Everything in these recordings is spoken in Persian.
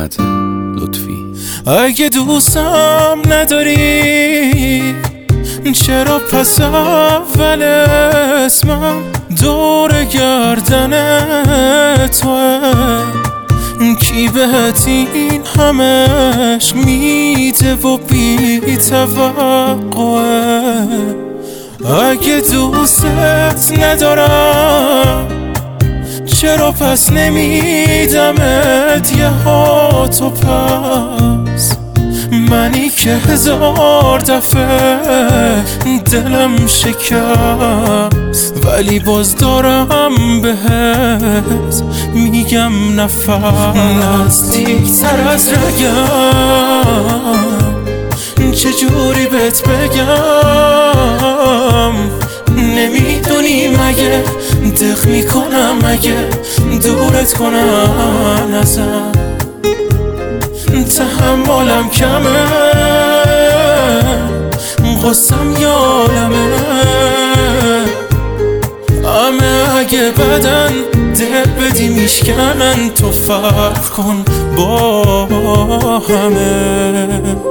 محمد لطفی. اگه دوستم نداری چرا پس اول اسمم دور گردن توه؟ کی بهت این همش میده و بی توقعه؟ اگه دوستت ندارم چرا پس نمیدمت یه هاتو پس؟ منی که 1000 دفعه دلم شکست ولی باز دارم بهت میگم نفس. نزدیکتر از رگم چجوری بهت بگم؟ نمیدونی مگه دق میکنم اگه دورت کنم ازم؟ تحملم کمه غصم یالمه همه اگه بدن دل بدی میشکنن تو فرق کن با همه.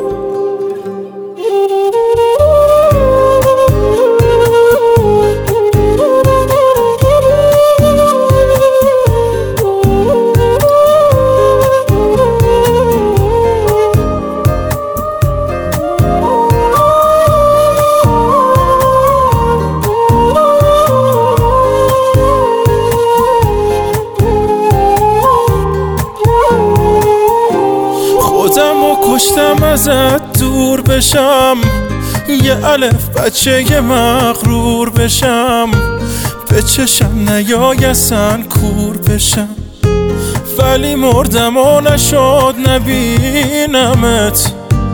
کشتم ازت دور بشم یه الف بچه مغرور بشم به چشم نیای اصلا کور بشم ولی مردم و نشد نبینمت.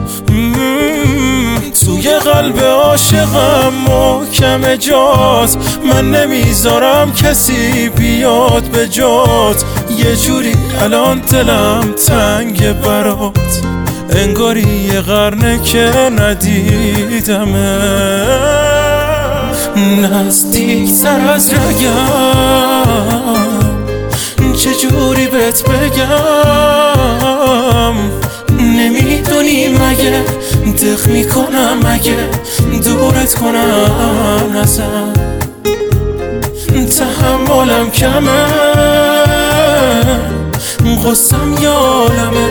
توی قلب عاشقم محکم جات من نمیذارم کسی بیاد به جات. یه جوری الان دلم تنگ برات انگاری یه قرنه که ندیدمه. نزدیکتر از رگم چجوری بهت بگم؟ نمیدونی مگه دق میکنم اگه دورت کنم ازم؟ تحملم کمه غصم یالمه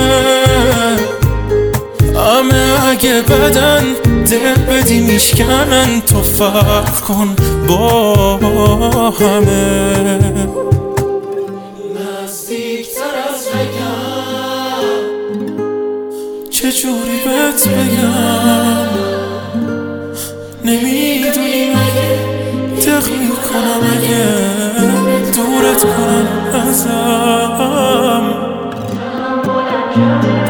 همه اگه بدن دل بدی میشکنن تو فرق کن با همه. نزدیکتر از رگم چجوری بهت بگم؟ نمیدونی مگه دق میکنم اگه دورت کنم ازم؟